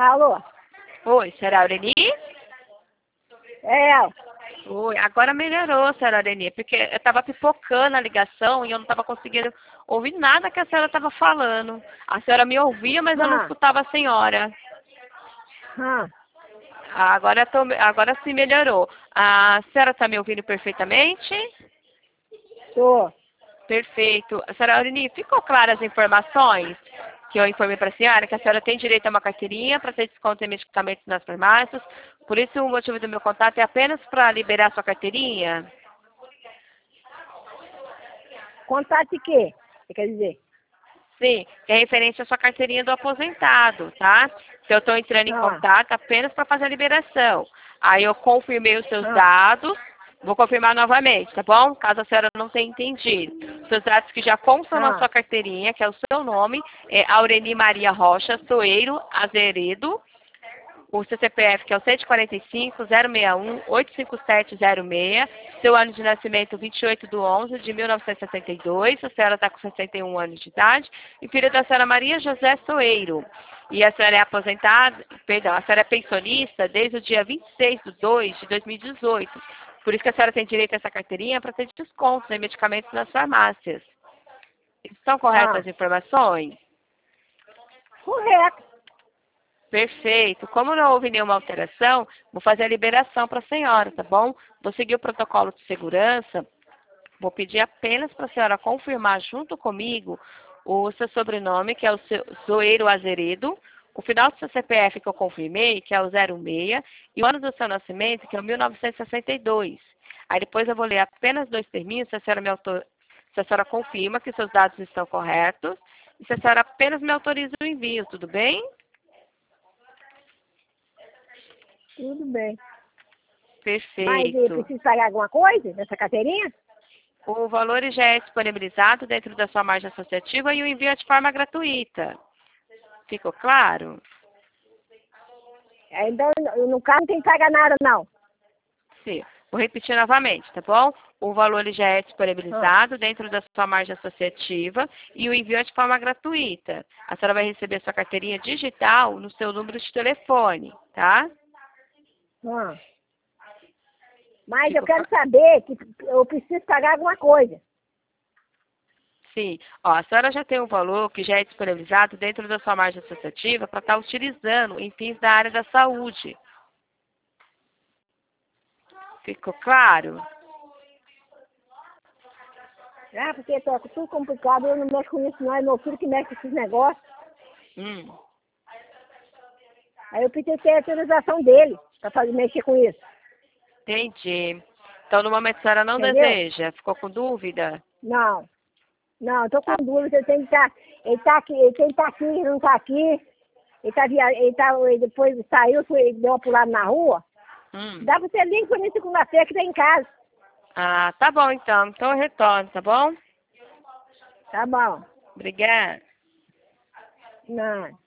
Alô? Oi, senhora Aureli? É, Oi, agora melhorou, senhora Aureli, porque eu estava pipocando a ligação e eu não estava conseguindo ouvir nada que a senhora estava falando. A senhora me ouvia, mas eu não ah, escutava a senhora. ah, Agora sim melhorou. A senhora está me ouvindo perfeitamente? tô. Perfeito. Senhora Aureli, ficou claras as informações que eu informei para a senhora, que a senhora tem direito a uma carteirinha para ter desconto em medicamentos nas farmácias. Por isso, o motivo do meu contato é apenas para liberar sua carteirinha. Contato de quê? Você quer dizer? Sim, que é referente à sua carteirinha do aposentado, tá? Que eu estou entrando em Ah, contato apenas para fazer a liberação. Aí eu confirmei os seus ah, dados, vou confirmar novamente, tá bom? Caso a senhora não tenha entendido. Seus dados que já constam na ah. sua carteirinha, que é o seu nome, é Aureli Maria Rocha Soeiro Azeredo, o seu CPF, que é o 145-061-85706, seu ano de nascimento 28/11/1962, a senhora está com 61 anos de idade, e filha da senhora Maria José Soeiro. E a senhora é aposentada, perdão, a senhora é pensionista desde o dia 26/2/2018. Por isso que a senhora tem direito a essa carteirinha para ter descontos em medicamentos nas farmácias. Estão corretas Ah. as informações? Correto. Perfeito. Como não houve nenhuma alteração, vou fazer a liberação para a senhora, tá bom? Vou seguir o protocolo de segurança. Vou pedir apenas para a senhora confirmar junto comigo o seu sobrenome, que é o seu Zoeiro Azeredo, o final do seu CPF que eu confirmei, que é o 06, e o ano do seu nascimento, que é o 1962. Aí depois eu vou ler apenas dois terminhos, se a senhora, se a senhora confirma que seus dados estão corretos, e se a senhora apenas me autoriza o envio, tudo bem? Tudo bem. Mas eu Perfeito. preciso pagar alguma coisa nessa carteirinha? O valor já é disponibilizado dentro da sua margem associativa e o envio é de forma gratuita. Ficou claro? Então, no caso, não tem que pagar nada, não. Sim. Vou repetir novamente, tá bom? O valor ele já é Ah, disponibilizado dentro da sua margem associativa e o envio é de forma gratuita. A senhora vai receber sua carteirinha digital no seu número de telefone, tá? ah. Mas eu Ficou quero saber que eu preciso pagar alguma coisa. Sim. Ó, a senhora já tem um valor que já é disponibilizado dentro da sua margem associativa para estar utilizando em fins da área da saúde. Ficou claro? Ah, porque tá tudo complicado, eu não mexo com isso, não. É meu filho que mexe com esses negócios. Hum, Aí eu preciso ter a autorização dele para fazer mexer com isso. entendi. Então, no momento, a senhora não Entendeu? deseja? Ficou com dúvida? Não. Não, eu tô com Tá. dúvida, eu tenho que estar. Ele tá aqui, ele tem que estar aqui, ele não tá aqui. Ele depois saiu, foi, deu uma pulada na rua. Hum. Dá pra você ligar pra mim segunda-feira que tá em casa. Ah, tá bom, então. Então, eu retorno, tá bom? Tá bom. Obrigada. Não.